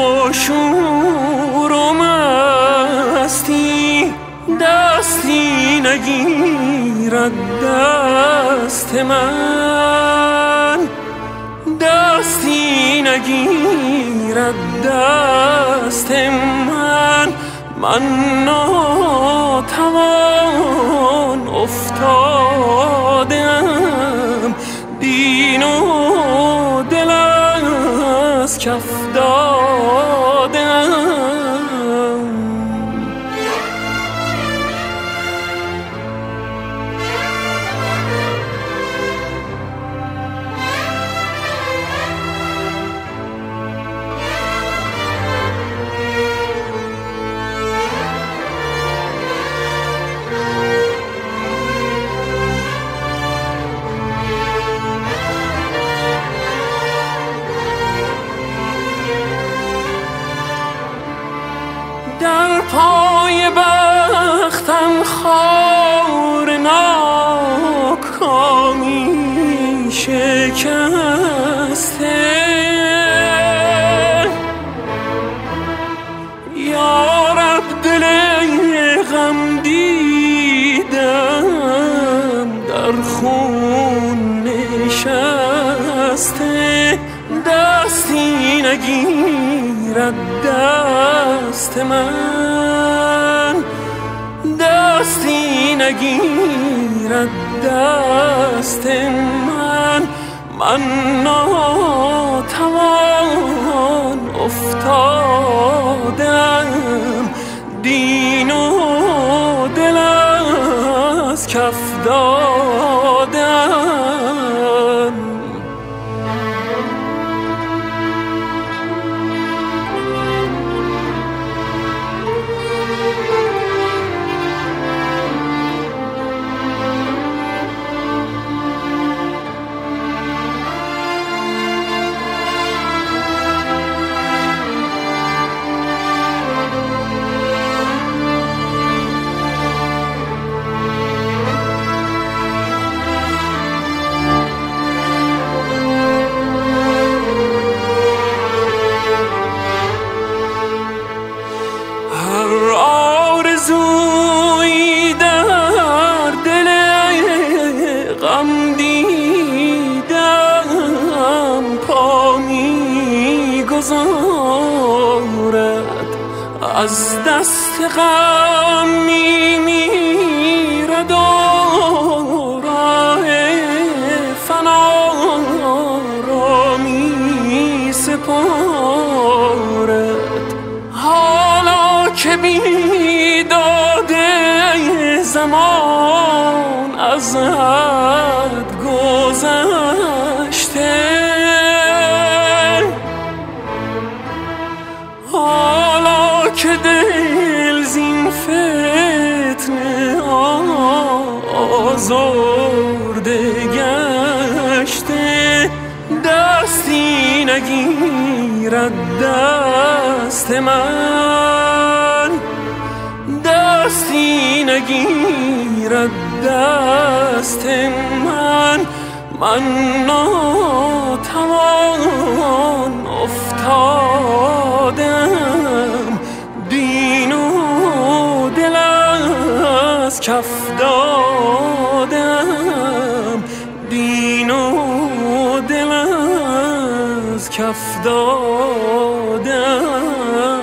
با شور و مستی دستی نگیرد دست من، دستی نگیرد دست من. من ناتوان افتادم، دین و دل از کف دادم. در پای بختم خار ناکامی شکسته، یا رب دل غم دیدم در خون نشسته، دستی نگیرد دست من، دستی نگیرد دست من. من ناتوان افتادم، دین و دل از کف دادم. از دست غم میمیرد و راه فنا را می سپارد. حالا که بیداده زمان از حد گذشته، که دل زین فتنه آزرده گشته، دستی نگیرد دست من، دستی نگیرد دست من. من ناتوان افتادم، دین و دل از کف دادم، دین و دل از کف دادم.